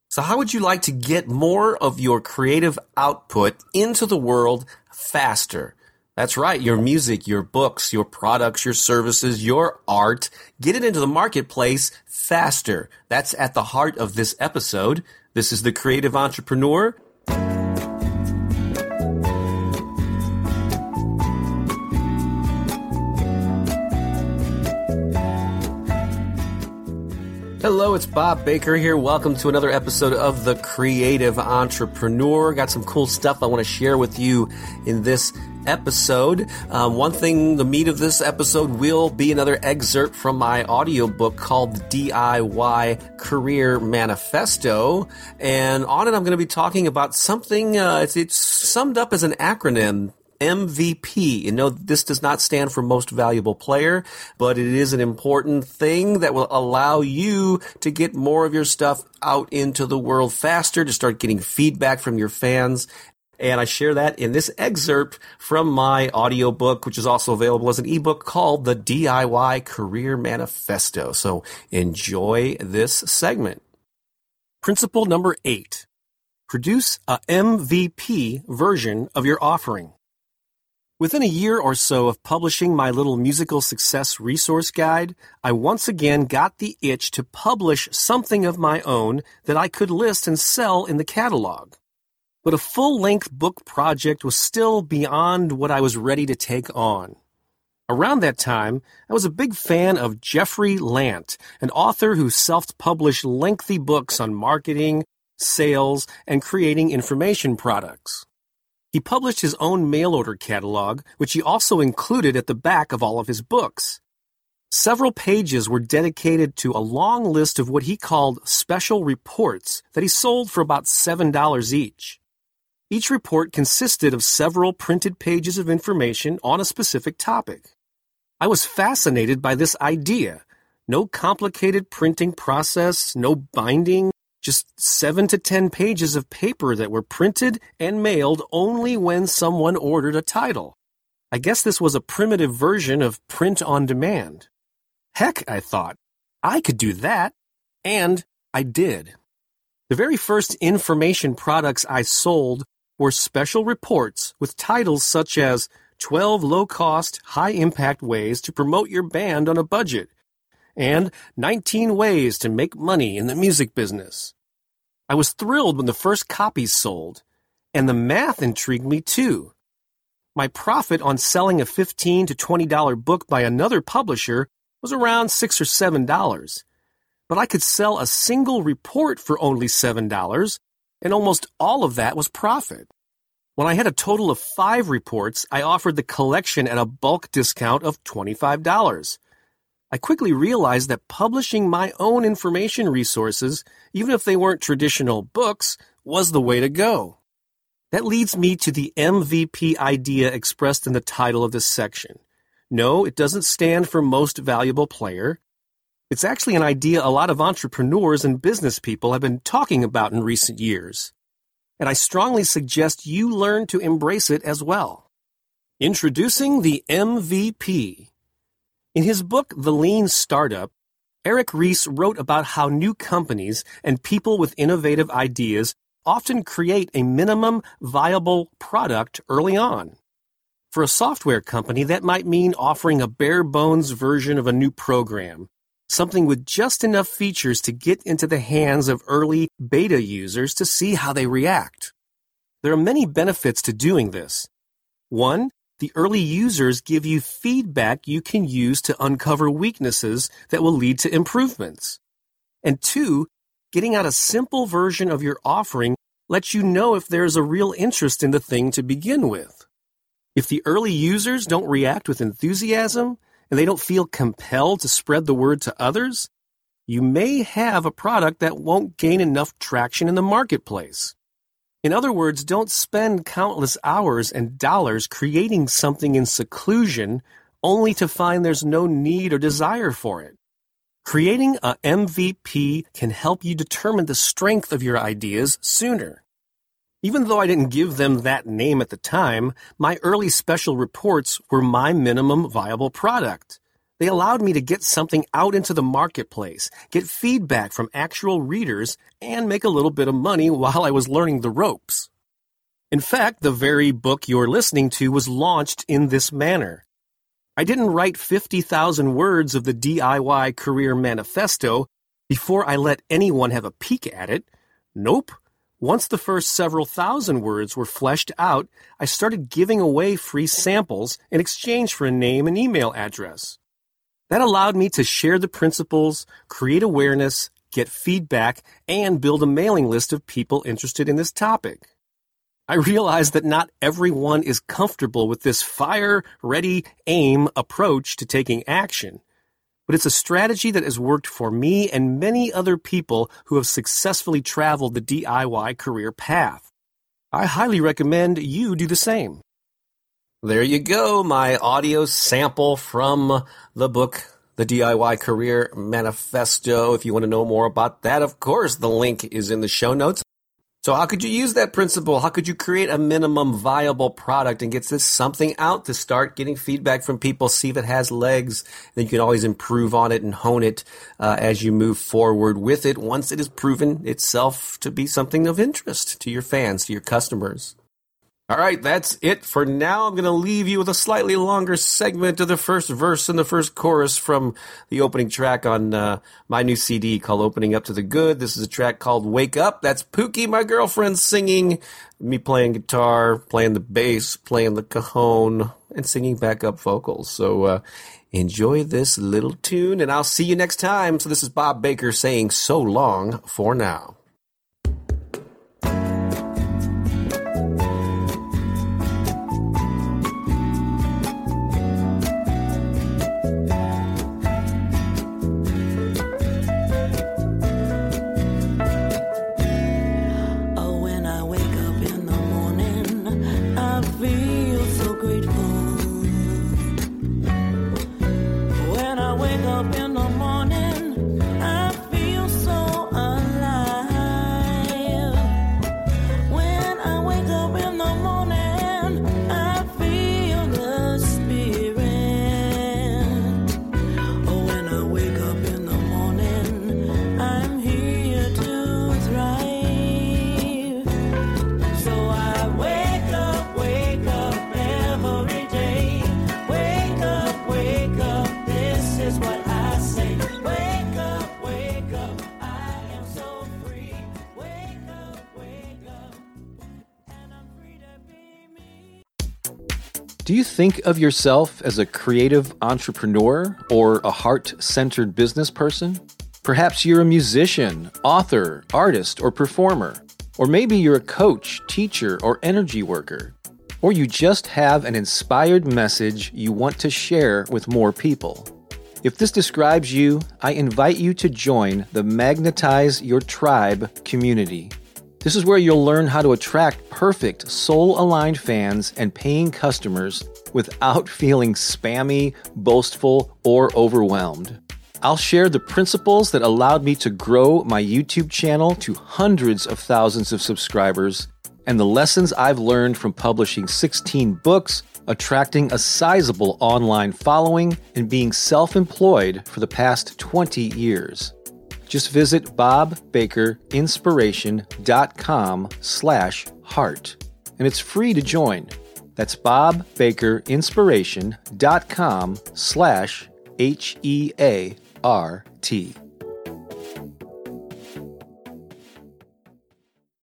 So how would you like to get more of your creative output into the world faster? That's right, your music, your books, your products, your services, your art. Get it into the marketplace faster. That's at the heart of this episode. This is The Creative Entrepreneur. Hello, it's Bob Baker here. Welcome to another episode of The Creative Entrepreneur. Got some cool stuff I want to share with you in this episode. One thing, the meat of this episode will be another excerpt from my audiobook called The DIY Career Manifesto. And on it, I'm going to be talking about something, it's summed up as an acronym, MVP. You know, this does not stand for Most Valuable Player, but it is an important thing that will allow you to get more of your stuff out into the world faster, to start getting feedback from your fans. And I share that in this excerpt from my audiobook, which is also available as an ebook called The DIY Career Manifesto. So enjoy this segment. Principle number 8. Produce a MVP version of your offering. Within a year or so of publishing my little musical success resource guide, I once again got the itch to publish something of my own that I could list and sell in the catalog. But a full-length book project was still beyond what I was ready to take on. Around that time, I was a big fan of Jeffrey Lant, an author who self-published lengthy books on marketing, sales, and creating information products. He published his own mail-order catalog, which he also included at the back of all of his books. Several pages were dedicated to a long list of what he called special reports that he sold for about $7 each. Each report consisted of several printed pages of information on a specific topic. I was fascinated by this idea. No complicated printing process, no binding, just 7 to 10 pages of paper that were printed and mailed only when someone ordered a title. I guess this was a primitive version of print on demand. Heck, I thought, I could do that, and I did. The very first information products I sold were special reports with titles such as 12 low-cost, high-impact ways to promote your band on a budget, and 19 ways to make money in the music business. I was thrilled when the first copies sold, and the math intrigued me too. My profit on selling a $15 to $20 book by another publisher was around $6 or $7, but I could sell a single report for only $7, and almost all of that was profit. When I had a total of 5 reports, I offered the collection at a bulk discount of $25. I quickly realized that publishing my own information resources, even if they weren't traditional books, was the way to go. That leads me to the MVP idea expressed in the title of this section. No, it doesn't stand for Most Valuable Player. It's actually an idea a lot of entrepreneurs and business people have been talking about in recent years. And I strongly suggest you learn to embrace it as well. Introducing the MVP. In his book, The Lean Startup, Eric Ries wrote about how new companies and people with innovative ideas often create a minimum viable product early on. For a software company, that might mean offering a bare-bones version of a new program, something with just enough features to get into the hands of early beta users to see how they react. There are many benefits to doing this. 1, the early users give you feedback you can use to uncover weaknesses that will lead to improvements. And 2, getting out a simple version of your offering lets you know if there's a real interest in the thing to begin with. If the early users don't react with enthusiasm and they don't feel compelled to spread the word to others, you may have a product that won't gain enough traction in the marketplace. In other words, don't spend countless hours and dollars creating something in seclusion only to find there's no need or desire for it. Creating a MVP can help you determine the strength of your ideas sooner. Even though I didn't give them that name at the time, my early special reports were my minimum viable product. They allowed me to get something out into the marketplace, get feedback from actual readers, and make a little bit of money while I was learning the ropes. In fact, the very book you're listening to was launched in this manner. I didn't write 50,000 words of the DIY Career Manifesto before I let anyone have a peek at it. Nope. Once the first several thousand words were fleshed out, I started giving away free samples in exchange for a name and email address. That allowed me to share the principles, create awareness, get feedback, and build a mailing list of people interested in this topic. I realized that not everyone is comfortable with this fire, ready, aim approach to taking action. But it's a strategy that has worked for me and many other people who have successfully traveled the DIY career path. I highly recommend you do the same. There you go, my audio sample from the book, The DIY Career Manifesto. If you want to know more about that, of course, the link is in the show notes. So how could you use that principle? How could you create a minimum viable product and get this something out to start getting feedback from people, see if it has legs? Then you can always improve on it and hone it as you move forward with it once it has proven itself to be something of interest to your fans, to your customers. All right, that's it for now. I'm going to leave you with a slightly longer segment of the first verse and the first chorus from the opening track on my new CD called Opening Up to the Good. This is a track called Wake Up. That's Pookie, my girlfriend, singing, me playing guitar, playing the bass, playing the cajon, and singing backup vocals. So enjoy this little tune, and I'll see you next time. So this is Bob Baker saying so long for now. Do you think of yourself as a creative entrepreneur or a heart-centered business person? Perhaps you're a musician, author, artist, or performer. Or maybe you're a coach, teacher, or energy worker. Or you just have an inspired message you want to share with more people. If this describes you, I invite you to join the Magnetize Your Tribe community. This is where you'll learn how to attract perfect, soul-aligned fans and paying customers without feeling spammy, boastful, or overwhelmed. I'll share the principles that allowed me to grow my YouTube channel to hundreds of thousands of subscribers and the lessons I've learned from publishing 16 books, attracting a sizable online following, and being self-employed for the past 20 years. Just visit bobbakerinspiration.com/heart, and it's free to join. That's bobbakerinspiration.com/HEART.